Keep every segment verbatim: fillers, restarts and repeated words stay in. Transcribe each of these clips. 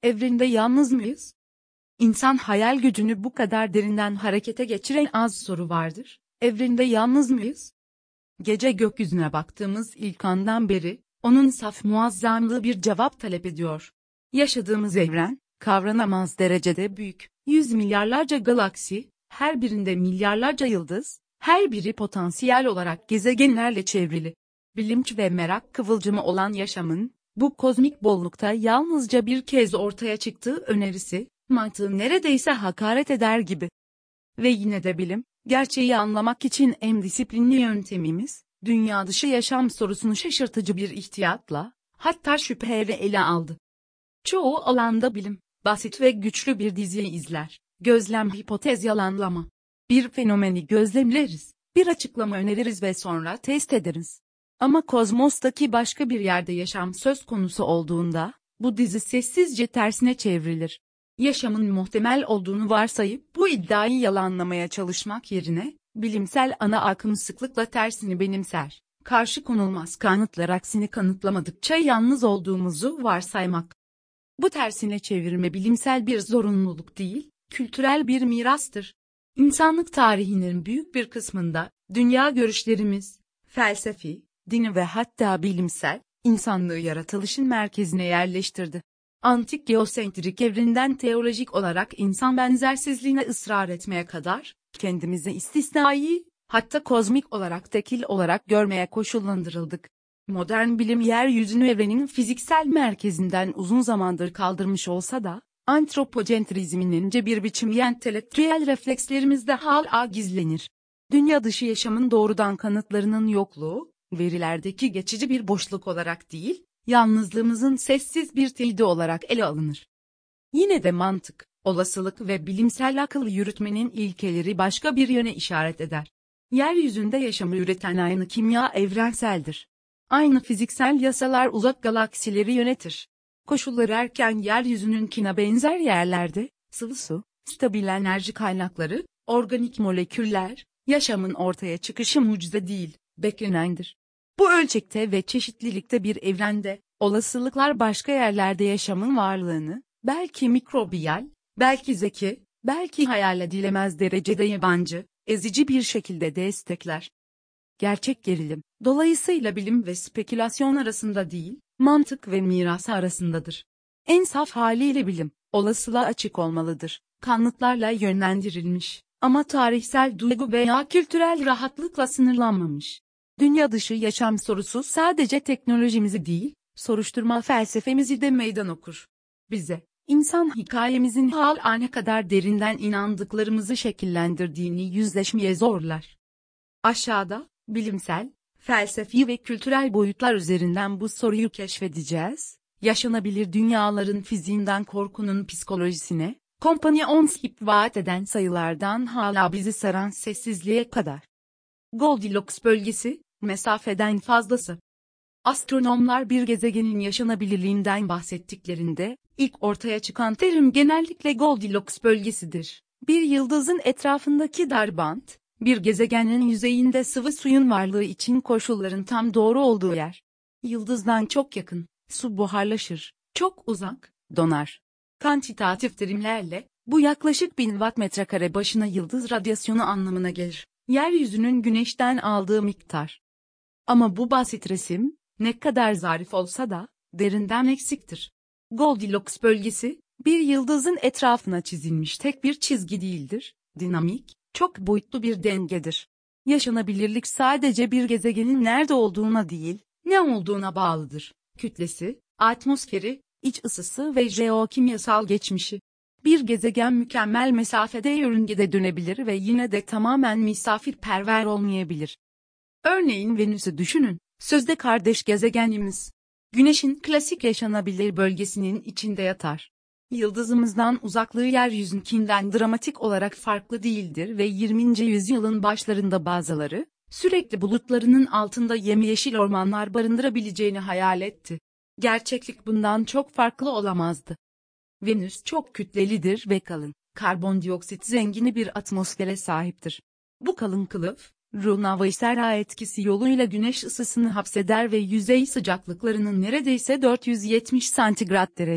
Evrende yalnız mıyız? İnsan hayal gücünü bu kadar derinden harekete geçiren az soru vardır. Evrende yalnız mıyız? Gece gökyüzüne baktığımız ilk andan beri, onun saf muazzamlığı bir cevap talep ediyor. Yaşadığımız evren, kavranamaz derecede büyük, yüz milyarlarca galaksi, her birinde milyarlarca yıldız, her biri potansiyel olarak gezegenlerle çevrili. Bilinç ve merak kıvılcımı olan yaşamın, bu kozmik bollukta yalnızca bir kez ortaya çıktığı önerisi, mantığı neredeyse hakaret eder gibi. Ve yine de bilim, gerçeği anlamak için en disiplinli yöntemimiz, dünya dışı yaşam sorusunu şaşırtıcı bir ihtiyatla, hatta şüpheyle ele aldı. Çoğu alanda bilim, basit ve güçlü bir diziyi izler, gözlem, hipotez, yalanlama. Bir fenomeni gözlemleriz, bir açıklama öneririz ve sonra test ederiz. Ama kozmostaki başka bir yerde yaşam söz konusu olduğunda, bu dizi sessizce tersine çevrilir. Yaşamın muhtemel olduğunu varsayıp bu iddiayı yalanlamaya çalışmak yerine, bilimsel ana akım sıklıkla tersini benimser. Karşı konulmaz kanıtlar aksini kanıtlamadıkça yalnız olduğumuzu varsaymak. Bu tersine çevirme bilimsel bir zorunluluk değil, kültürel bir mirastır. İnsanlık tarihinin büyük bir kısmında, dünya görüşlerimiz, felsefi, dini ve hatta bilimsel, insanlığı yaratılışın merkezine yerleştirdi. Antik geosentrik evrenden teolojik olarak insan benzersizliğine ısrar etmeye kadar, kendimizi istisnai, hatta kozmik olarak tekil olarak görmeye koşullandırıldık. Modern bilim yeryüzünü evrenin fiziksel merkezinden uzun zamandır kaldırmış olsa da, antropocentrizmin ince bir biçimi entelektüel reflekslerimizde hala gizlenir. Dünya dışı yaşamın doğrudan kanıtlarının yokluğu, verilerdeki geçici bir boşluk olarak değil, yalnızlığımızın sessiz bir teyidi olarak ele alınır. Yine de mantık, olasılık ve bilimsel akıl yürütmenin ilkeleri başka bir yöne işaret eder. Yeryüzünde yaşamı üreten aynı kimya evrenseldir. Aynı fiziksel yasalar uzak galaksileri yönetir. Koşulları erken yeryüzününkine benzer yerlerde, sıvı su, stabil enerji kaynakları, organik moleküller, yaşamın ortaya çıkışı mucize değil, beklenendir. Bu ölçekte ve çeşitlilikte bir evrende, olasılıklar başka yerlerde yaşamın varlığını, belki mikrobiyal, belki zeki, belki hayal edilemez derecede yabancı, ezici bir şekilde destekler. Gerçek gerilim, dolayısıyla bilim ve spekülasyon arasında değil, mantık ve miras arasındadır. En saf haliyle bilim, olasılığa açık olmalıdır, kanıtlarla yönlendirilmiş, ama tarihsel duygu veya kültürel rahatlıkla sınırlanmamış. Dünya dışı yaşam sorusu sadece teknolojimizi değil, soruşturma felsefemizi de meydan okur. Bize, insan hikayemizin hala ne kadar derinden inandıklarımızı şekillendirdiğini yüzleşmeye zorlar. Aşağıda, bilimsel, felsefi ve kültürel boyutlar üzerinden bu soruyu keşfedeceğiz. Yaşanabilir dünyaların fiziğinden korkunun psikolojisine, kompanyonship vaat eden sayılardan hala bizi saran sessizliğe kadar. Goldilocks bölgesi, mesafeden fazlası. Astronomlar bir gezegenin yaşanabilirliğinden bahsettiklerinde, ilk ortaya çıkan terim genellikle Goldilocks bölgesidir. Bir yıldızın etrafındaki dar bant, bir gezegenin yüzeyinde sıvı suyun varlığı için koşulların tam doğru olduğu yer. Yıldızdan çok yakın, su buharlaşır, çok uzak, donar. Kantitatif terimlerle, bu yaklaşık bin watt metrekare başına yıldız radyasyonu anlamına gelir. Yeryüzünün güneşten aldığı miktar. Ama bu basit resim, ne kadar zarif olsa da, derinden eksiktir. Goldilocks bölgesi, bir yıldızın etrafına çizilmiş tek bir çizgi değildir, dinamik, çok boyutlu bir dengedir. Yaşanabilirlik sadece bir gezegenin nerede olduğuna değil, ne olduğuna bağlıdır. Kütlesi, atmosferi, iç ısısı ve jeokimyasal geçmişi. Bir gezegen mükemmel mesafede yörüngede dönebilir ve yine de tamamen misafirperver olmayabilir. Örneğin Venüs'ü düşünün, sözde kardeş gezegenimiz. Güneşin klasik yaşanabilir bölgesinin içinde yatar. Yıldızımızdan uzaklığı yeryüzünkinden dramatik olarak farklı değildir ve yirminci yüzyılın başlarında bazıları, sürekli bulutlarının altında yemyeşil ormanlar barındırabileceğini hayal etti. Gerçeklik bundan çok farklı olamazdı. Venüs çok kütlelidir ve kalın, karbondioksit zengini bir atmosfere sahiptir. Bu kalın kılıf, Runaway-Serra etkisi yoluyla güneş ısısını hapseder ve yüzey sıcaklıklarının neredeyse dört yüz yetmiş santigrat derece,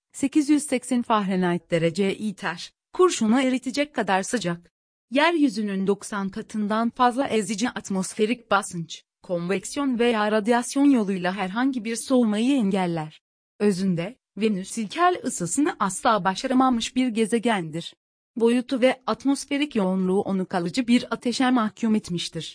sekiz yüz seksen Fahrenheit derece iter, kurşunu eritecek kadar sıcak. Yeryüzünün doksan katından fazla ezici atmosferik basınç, konveksiyon veya radyasyon yoluyla herhangi bir soğumayı engeller. Özünde, Venüs ilkel ısısını asla başaramamış bir gezegendir. Boyutu ve atmosferik yoğunluğu onu kalıcı bir ateşe mahkum etmiştir.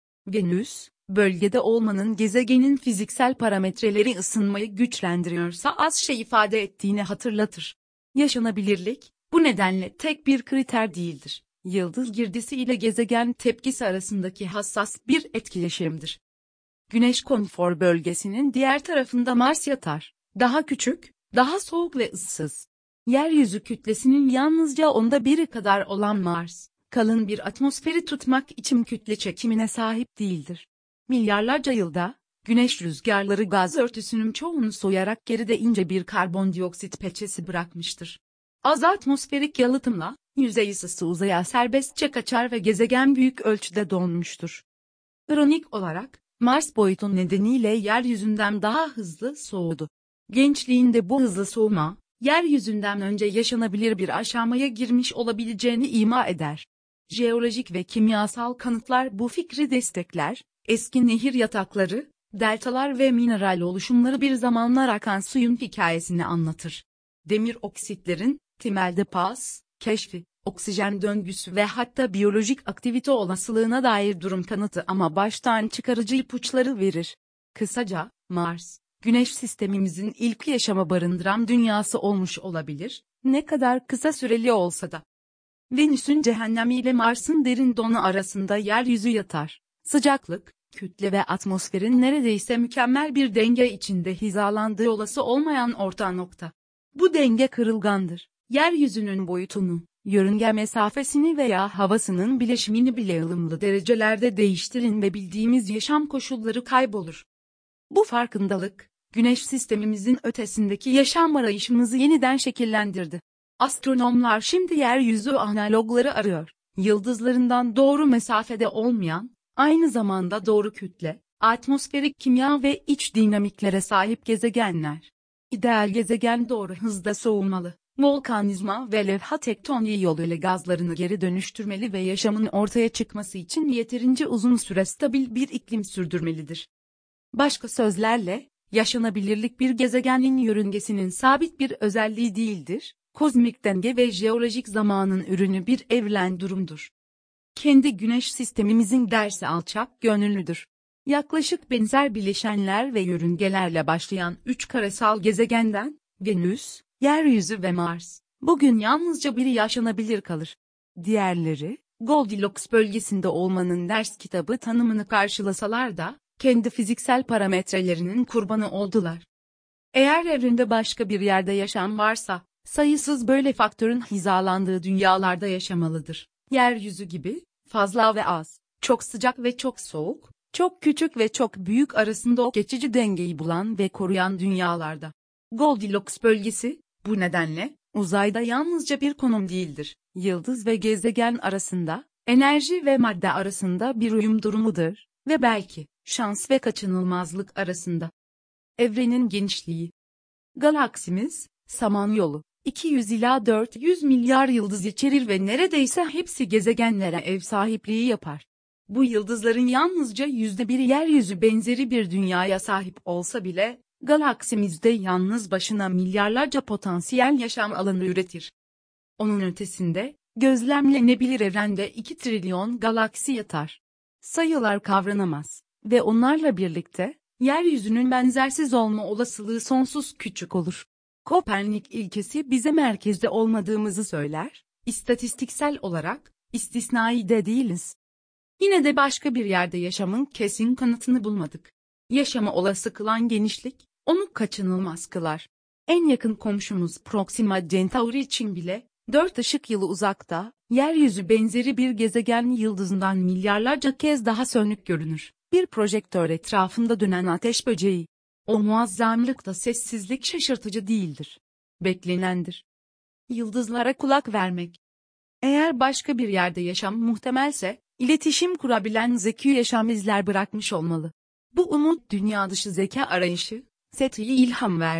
Venüs, bölgede olmanın gezegenin fiziksel parametreleri ısınmayı güçlendiriyorsa az şey ifade ettiğini hatırlatır. Yaşanabilirlik, bu nedenle tek bir kriter değildir. Yıldız girdisi ile gezegen tepkisi arasındaki hassas bir etkileşimdir. Güneş konfor bölgesinin diğer tarafında Mars yatar. Daha küçük, daha soğuk ve ıssız. Yeryüzü kütlesinin yalnızca onda biri kadar olan Mars, kalın bir atmosferi tutmak için kütle çekimine sahip değildir. Milyarlarca yılda, güneş rüzgarları gaz örtüsünün çoğunu soyarak geride ince bir karbondioksit peçesi bırakmıştır. Az atmosferik yalıtımla, yüzey ısısı uzaya serbestçe kaçar ve gezegen büyük ölçüde donmuştur. İronik olarak, Mars boyutu nedeniyle yeryüzünden daha hızlı soğudu. Gençliğinde bu hızlı soğuma, yeryüzünden önce yaşanabilir bir aşamaya girmiş olabileceğini ima eder. Jeolojik ve kimyasal kanıtlar bu fikri destekler, eski nehir yatakları, deltalar ve mineral oluşumları bir zamanlar akan suyun hikayesini anlatır. Demir oksitlerin, temelde pas, keşfi, oksijen döngüsü ve hatta biyolojik aktivite olasılığına dair durum kanıtı ama baştan çıkarıcı ipuçları verir. Kısaca, Mars, Güneş sistemimizin ilk yaşama barındıran dünyası olmuş olabilir, ne kadar kısa süreli olsa da. Venüs'ün cehennemi ile Mars'ın derin donu arasında yeryüzü yatar. Sıcaklık, kütle ve atmosferin neredeyse mükemmel bir denge içinde hizalandığı olası olmayan orta nokta. Bu denge kırılgandır. Yeryüzünün boyutunu, yörünge mesafesini veya havasının bileşimini bile ılımlı derecelerde değiştirin ve bildiğimiz yaşam koşulları kaybolur. Bu farkındalık, Güneş sistemimizin ötesindeki yaşam arayışımızı yeniden şekillendirdi. Astronomlar şimdi yeryüzü analogları arıyor. Yıldızlarından doğru mesafede olmayan, aynı zamanda doğru kütle, atmosferik kimya ve iç dinamiklere sahip gezegenler. İdeal gezegen doğru hızda soğumalı, volkanizma ve levha tektoniği yoluyla gazlarını geri dönüştürmeli ve yaşamın ortaya çıkması için yeterince uzun süre stabil bir iklim sürdürmelidir. Başka sözlerle, yaşanabilirlik bir gezegenin yörüngesinin sabit bir özelliği değildir, kozmik denge ve jeolojik zamanın ürünü bir evren durumdur. Kendi güneş sistemimizin dersi alçak gönüllüdür. Yaklaşık benzer bileşenler ve yörüngelerle başlayan üç karasal gezegenden, Venüs, Yeryüzü ve Mars, bugün yalnızca biri yaşanabilir kalır. Diğerleri, Goldilocks bölgesinde olmanın ders kitabı tanımını karşılasalar da, kendi fiziksel parametrelerinin kurbanı oldular. Eğer evrende başka bir yerde yaşam varsa, sayısız böyle faktörün hizalandığı dünyalarda yaşamalıdır. Yeryüzü gibi, fazla ve az, çok sıcak ve çok soğuk, çok küçük ve çok büyük arasında o geçici dengeyi bulan ve koruyan dünyalarda. Goldilocks bölgesi, bu nedenle, uzayda yalnızca bir konum değildir. Yıldız ve gezegen arasında, enerji ve madde arasında bir uyum durumudur ve belki, şans ve kaçınılmazlık arasında. Evrenin genişliği. Galaksimiz, Samanyolu, iki yüz ila dört yüz milyar yıldız içerir ve neredeyse hepsi gezegenlere ev sahipliği yapar. Bu yıldızların yalnızca yüzde biri yeryüzü benzeri bir dünyaya sahip olsa bile, galaksimizde yalnız başına milyarlarca potansiyel yaşam alanı üretir. Onun ötesinde, gözlemlenebilir evrende iki trilyon galaksi yatar. Sayılar kavranamaz ve onlarla birlikte, yeryüzünün benzersiz olma olasılığı sonsuz küçük olur. Kopernik ilkesi bize merkezde olmadığımızı söyler, istatistiksel olarak, istisnai de değiliz. Yine de başka bir yerde yaşamın kesin kanıtını bulmadık. Yaşamı olası kılan genişlik, onu kaçınılmaz kılar. En yakın komşumuz Proxima Centauri için bile, dört ışık yılı uzakta, yeryüzü benzeri bir gezegen yıldızından milyarlarca kez daha sönük görünür. Bir projektör etrafında dönen ateş böceği. O muazzamlıkta sessizlik şaşırtıcı değildir. Beklenendir. Yıldızlara kulak vermek. Eğer başka bir yerde yaşam muhtemelse, iletişim kurabilen zeki yaşam izler bırakmış olmalı. Bu umut dünya dışı zeka arayışı, S E T I'ye ilham verdi.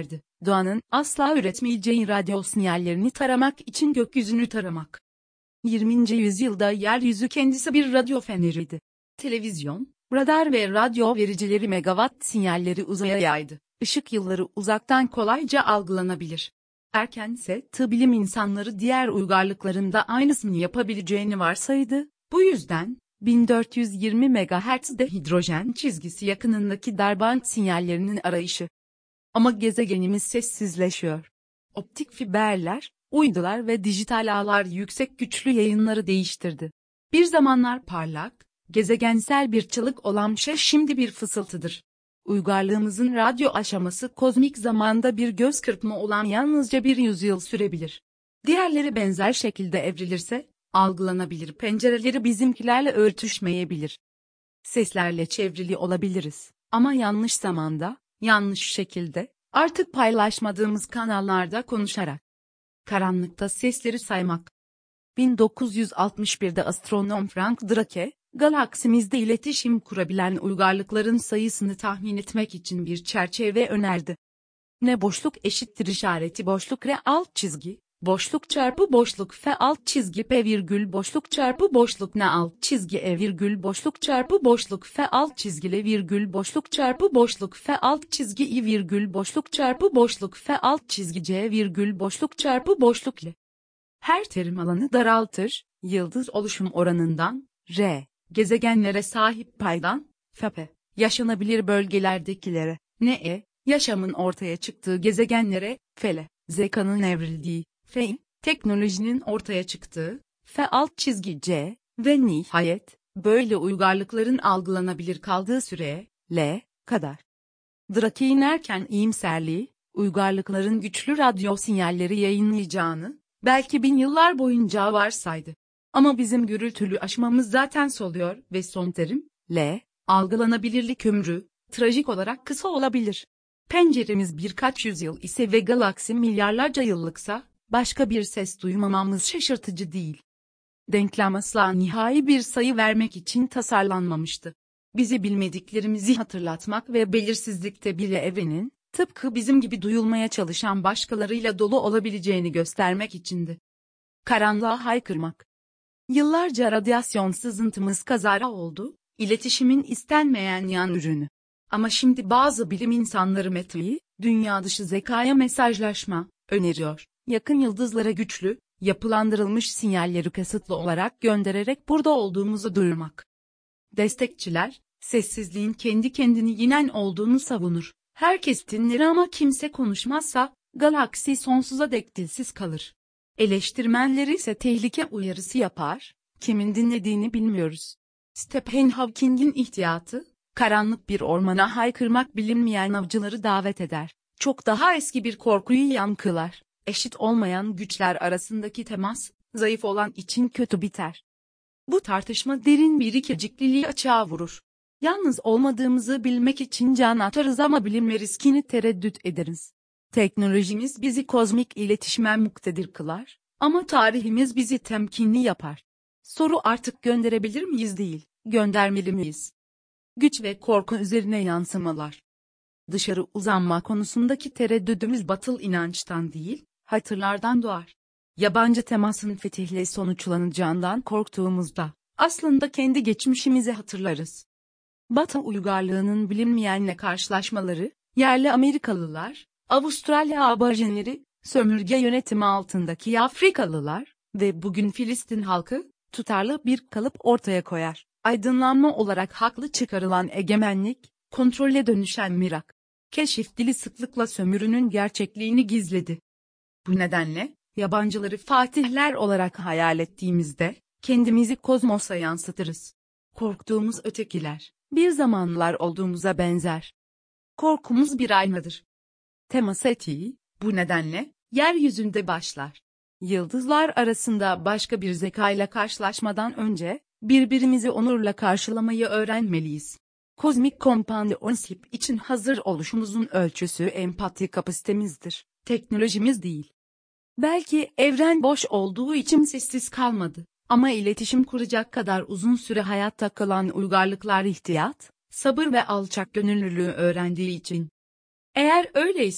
Doğanın asla üretmeyeceği radyo sinyallerini taramak için gökyüzünü taramak. yirminci yüzyılda yeryüzü kendisi bir radyo feneriydi. Televizyon, radar ve radyo vericileri megawatt sinyalleri uzaya yaydı. Işık yılları uzaktan kolayca algılanabilir. Erkense tıp bilim insanları diğer uygarlıklarında aynısını yapabileceğini varsaydı. Bu yüzden bin dört yüz yirmi megahertz'de hidrojen çizgisi yakınındaki darband sinyallerinin arayışı. Ama gezegenimiz sessizleşiyor. Optik fiberler, uydular ve dijital ağlar yüksek güçlü yayınları değiştirdi. Bir zamanlar parlak, gezegensel bir çığlık olan şey şimdi bir fısıltıdır. Uygarlığımızın radyo aşaması kozmik zamanda bir göz kırpma olan yalnızca bir yüzyıl sürebilir. Diğerleri benzer şekilde evrilirse, algılanabilir pencereleri bizimkilerle örtüşmeyebilir. Seslerle çevrili olabiliriz ama yanlış zamanda, yanlış şekilde, artık paylaşmadığımız kanallarda konuşarak. Karanlıkta sesleri saymak. bin dokuz yüz altmış birde astronom Frank Drake, galaksimizde iletişim kurabilen uygarlıkların sayısını tahmin etmek için bir çerçeve önerdi. Ne boşluk eşittir işareti boşluk R alt çizgi, boşluk çarpı boşluk F alt çizgi P virgül boşluk çarpı boşluk N alt çizgi E virgül boşluk çarpı boşluk F alt çizgili virgül boşluk çarpı boşluk F alt çizgi I virgül boşluk çarpı boşluk F alt çizgi C virgül boşluk çarpı boşluk L. Her terim alanı daraltır, yıldız oluşum oranından, R, gezegenlere sahip paydan, F P, yaşanabilir bölgelerdekilere, N E, yaşamın ortaya çıktığı gezegenlere, F L, zekanın evrildiği, F I, teknolojinin ortaya çıktığı, F alt çizgi C, ve nihayet, böyle uygarlıkların algılanabilir kaldığı süreye, L, kadar. Drake inerken iyimserliği, uygarlıkların güçlü radyo sinyalleri yayınlayacağını, belki bin yıllar boyunca varsaydı. Ama bizim gürültülü aşmamız zaten soluyor ve son terim, L, algılanabilirlik ömrü, trajik olarak kısa olabilir. Penceremiz birkaç yüzyıl ise ve galaksi milyarlarca yıllıksa, başka bir ses duymamamız şaşırtıcı değil. Denklem asla nihai bir sayı vermek için tasarlanmamıştı. Bizi bilmediklerimizi hatırlatmak ve belirsizlikte bile evrenin, tıpkı bizim gibi duyulmaya çalışan başkalarıyla dolu olabileceğini göstermek içindi. Karanlığa haykırmak. Yıllarca radyasyon sızıntımız kazara oldu, iletişimin istenmeyen yan ürünü. Ama şimdi bazı bilim insanları meteyi, dünya dışı zekaya mesajlaşma, öneriyor. Yakın yıldızlara güçlü, yapılandırılmış sinyalleri kasıtlı olarak göndererek burada olduğumuzu duyurmak. Destekçiler, sessizliğin kendi kendini yenen olduğunu savunur. Herkes dinler ama kimse konuşmazsa, galaksi sonsuza dek dilsiz kalır. Eleştirmenleri ise tehlike uyarısı yapar, kimin dinlediğini bilmiyoruz. Stephen Hawking'in ihtiyatı, karanlık bir ormana haykırmak bilinmeyen avcıları davet eder. Çok daha eski bir korkuyu yankılar. Eşit olmayan güçler arasındaki temas, zayıf olan için kötü biter. Bu tartışma derin bir ikircikliliği açığa vurur. Yalnız olmadığımızı bilmek için can atarız ama bilinme riskini tereddüt ederiz. Teknolojimiz bizi kozmik iletişime muktedir kılar, ama tarihimiz bizi temkinli yapar. Soru artık gönderebilir miyiz değil, göndermeli miyiz? Güç ve korku üzerine yansımalar. Dışarı uzanma konusundaki tereddüdümüz batıl inançtan değil, hatırlardan doğar. Yabancı temasın fetihle sonuçlanacağından korktuğumuzda, aslında kendi geçmişimizi hatırlarız. Batı uygarlığının bilinmeyenle karşılaşmaları, yerli Amerikalılar, Avustralya aborjinleri, sömürge yönetimi altındaki Afrikalılar ve bugün Filistin halkı, tutarlı bir kalıp ortaya koyar. Aydınlanma olarak haklı çıkarılan egemenlik, kontrole dönüşen mirak. Keşif dili sıklıkla sömürünün gerçekliğini gizledi. Bu nedenle, yabancıları fatihler olarak hayal ettiğimizde, kendimizi kozmosa yansıtırız. Korktuğumuz ötekiler, bir zamanlar olduğumuza benzer. Korkumuz bir aynadır. Temas etiği, bu nedenle, yeryüzünde başlar. Yıldızlar arasında başka bir zekayla karşılaşmadan önce, birbirimizi onurla karşılamayı öğrenmeliyiz. Kozmik kompanionship için hazır oluşumuzun ölçüsü empati kapasitemizdir, teknolojimiz değil. Belki evren boş olduğu için sessiz kalmadı, ama iletişim kuracak kadar uzun süre hayatta kalan uygarlıklar ihtiyat, sabır ve alçak gönüllülüğü öğrendiği için. Eğer öyleyse,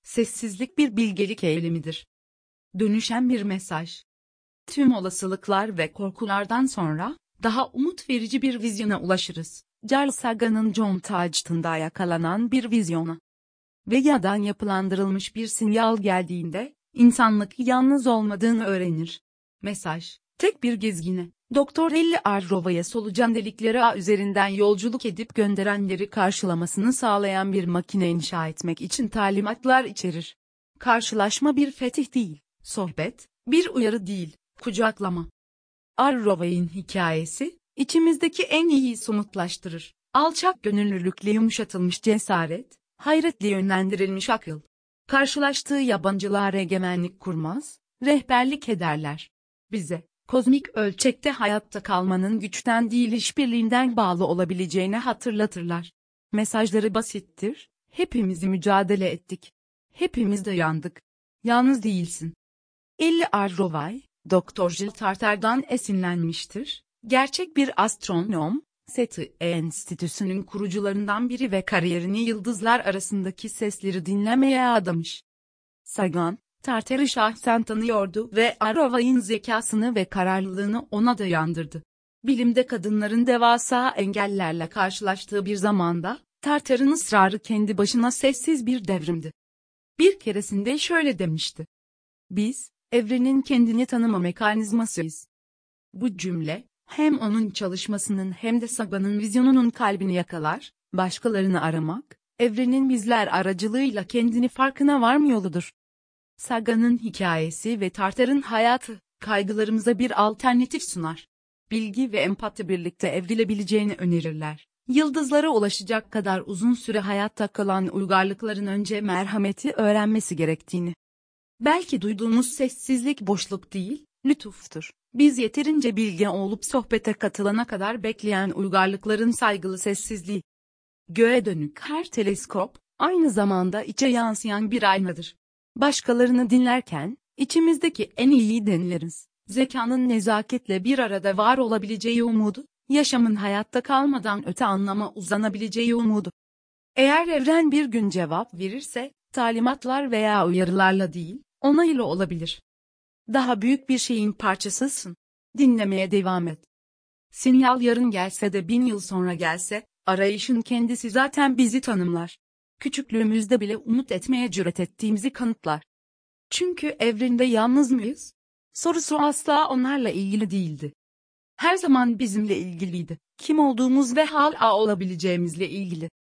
Sessizlik bir bilgelik eğilimidir. Dönüşen bir mesaj. Tüm olasılıklar ve korkulardan sonra, daha umut verici bir vizyona ulaşırız. Carl Sagan'ın John Tolstoy'da yakalanan bir vizyona. Vega'dan yapılandırılmış bir sinyal geldiğinde, insanlık yalnız olmadığını öğrenir. Mesaj, tek bir gezgine, Doktor elli Arrova'ya solucan delikleri ağ üzerinden yolculuk edip gönderenleri karşılamasını sağlayan bir makine inşa etmek için talimatlar içerir. Karşılaşma bir fetih değil, sohbet, bir uyarı değil, kucaklama. Arrova'nın hikayesi, içimizdeki en iyiyi somutlaştırır. Alçak gönüllülükle yumuşatılmış cesaret, hayretle yönlendirilmiş akıl. Karşılaştığı yabancılara egemenlik kurmaz, rehberlik ederler. Bize, kozmik ölçekte hayatta kalmanın güçten değil işbirliğinden bağlı olabileceğini hatırlatırlar. Mesajları basittir, hepimiz mücadele ettik. Hepimiz dayandık. Yalnız değilsin. elli Arrovay, Doktor Jill Tarter'dan esinlenmiştir. Gerçek bir astronom, S E T I Enstitüsü'nün kurucularından biri ve kariyerini yıldızlar arasındaki sesleri dinlemeye adamış. Sagan, Tarter'i şahsen tanıyordu ve Arrovay'ın zekasını ve kararlılığını ona dayandırdı. Bilimde kadınların devasa engellerle karşılaştığı bir zamanda, Tarter'in ısrarı kendi başına sessiz bir devrimdi. Bir keresinde şöyle demişti. Biz, evrenin kendini tanıma mekanizmasıyız. Bu cümle, hem onun çalışmasının hem de Sagan'ın vizyonunun kalbini yakalar, başkalarını aramak, evrenin bizler aracılığıyla kendini farkına varma yoludur. Sagan'ın hikayesi ve Tarter'in hayatı, kaygılarımıza bir alternatif sunar. Bilgi ve empati birlikte evrilebileceğini önerirler. Yıldızlara ulaşacak kadar uzun süre hayatta kalan uygarlıkların önce merhameti öğrenmesi gerektiğini. Belki duyduğumuz sessizlik boşluk değil, lütuftur. Biz yeterince bilge olup sohbete katılana kadar bekleyen uygarlıkların saygılı sessizliği. Göğe dönük her teleskop, aynı zamanda içe yansıyan bir aynadır. Başkalarını dinlerken, içimizdeki en iyiyi dinleriz. Zekanın nezaketle bir arada var olabileceği umudu, yaşamın hayatta kalmadan öte anlama uzanabileceği umudu. Eğer evren bir gün cevap verirse, talimatlar veya uyarılarla değil, onayla olabilir. Daha büyük bir şeyin parçasısın. Dinlemeye devam et. Sinyal yarın gelse de bin yıl sonra gelse, arayışın kendisi zaten bizi tanımlar. Küçüklüğümüzde bile umut etmeye cüret ettiğimizi kanıtlar. Çünkü evrende yalnız mıyız? Sorusu asla onlarla ilgili değildi. Her zaman bizimle ilgiliydi. Kim olduğumuz ve hala olabileceğimizle ilgili.